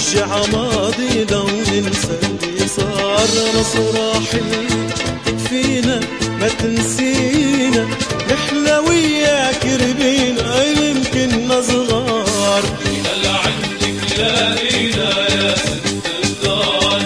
نرجع ماضينا وننسى اللي صار. نصرة حلوة تكفينا ما تنسينا، نحنا وياك ربينا يمكن صغار. هل عندك لاقينا يا ست الدار،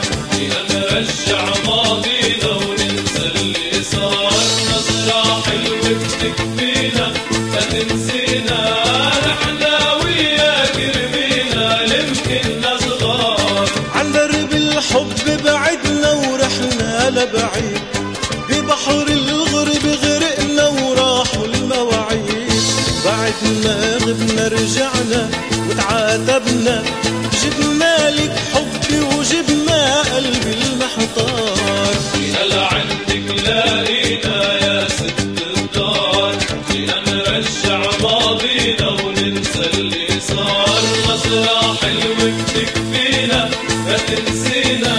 نرجع ماضينا وننسى اللي صار. نظرة حلوة بتكفينا ما تنسينا، نحنا وياك ربينا يمكن صغار. عن درب الحب بعدنا ورحنا لبعيد، ببحر الغرب غرقنا وراحوا المواعيد. بعدنا غبنا رجعنا وتعاتبنا، جبنا لك حبي وجبنا قلبي المحتار. هل عندك لاقينا يا ست الدار، نرجع ماضينا وننسى اللي صار. نظرة حلوة بتكفينا ما تنسينا،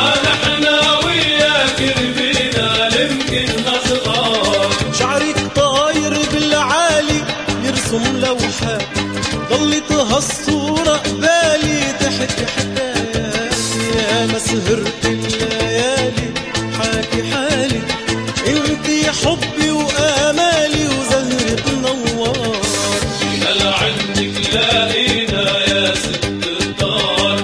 نحنا وياك ربينا يمكن صغار. شعرك طاير بالعالي يرسم لوحات، ضلت هالصورة قبالي تحكي حكايات. يا ما سهرت الليالي حاكي حالي، انتي حبي وآمالي وزهرة نوار. هل عندك لاقينا يا ست الدار،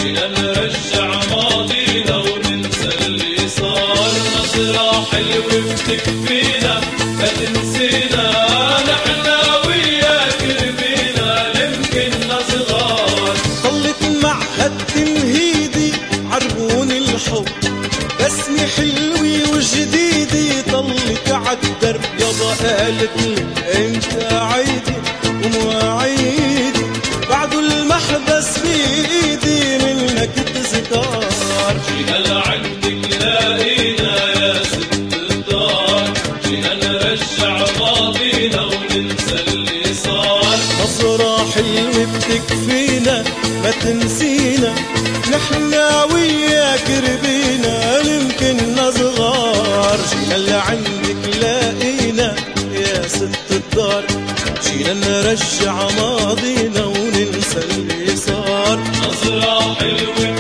نرجع ماضينا وننسى اللي صار. نظرة حلوة بتكفينا ما تنسينا، نحنا وياك ربينا يمكن صغار. طلت مع هالتمهيدي عربون الحب، بسمة حلوة وجديدة طلت عالدرب. يابا قالتلي انت عيدي ومواعيدي، بعده المحبس بإيدي منك تذكار. هل عندك لاقينا يا ست الدار، نرجع ماضينا وننسى اللي صار. نظرة حلوة بتكفينا ما تنسينا، نحنا وياك ربينا يمكن صغار. جينا اللي عندك لاقينا يا ست الدار، جينا نرجع ماضينا وننسى اللي صار. نظرة حلوة